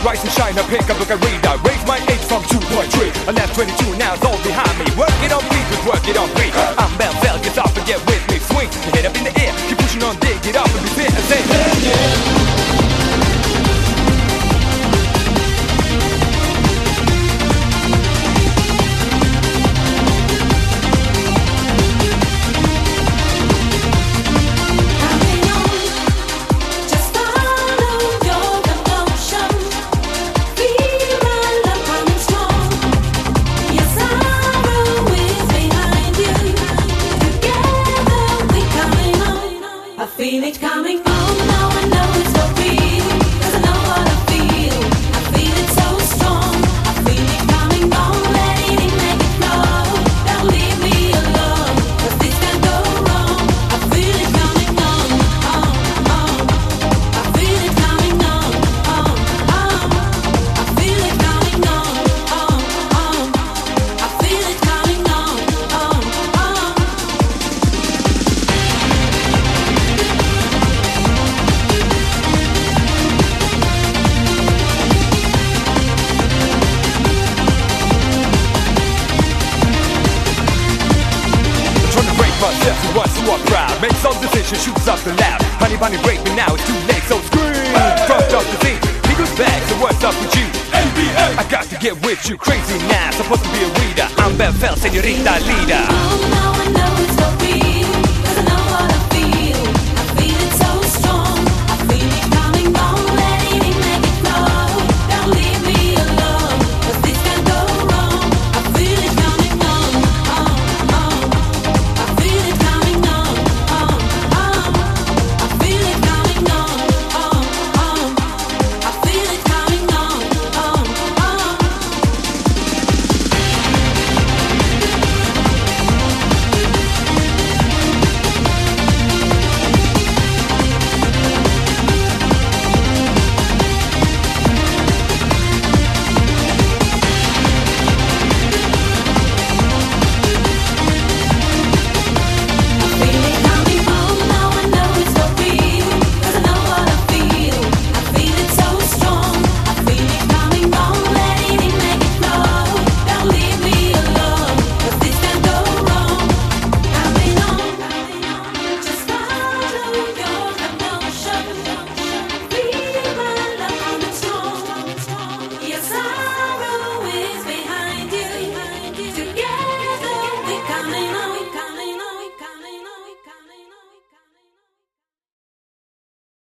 rise and shine, I pick up, look, I read. I raise my age from 2.3. I left 22, now it's all behind me. Work it on beat, just work it on beat. I'm Belfell, get up and get with me. Swing, your head up in the air, keep pushing on, dig it up and be fit and say, yeah, yeah. Feel it coming on, now I know it's for real, 'cause I know what I feel. I feel it so strong, I feel it coming on, let it in, make it flow. Don't leave me alone, 'cause this can go wrong. I feel it coming on, I feel it coming on, I feel it coming on, I feel it coming on, myself to once you are proud. Make some decisions, shoots up the loud. Honey bunny break me now, it's too late, so scream. Front of the scene, he goes back, so what's up with you? NBA, I got to get with you, crazy now, supposed to be a reader. I'm Belfell, señorita leader.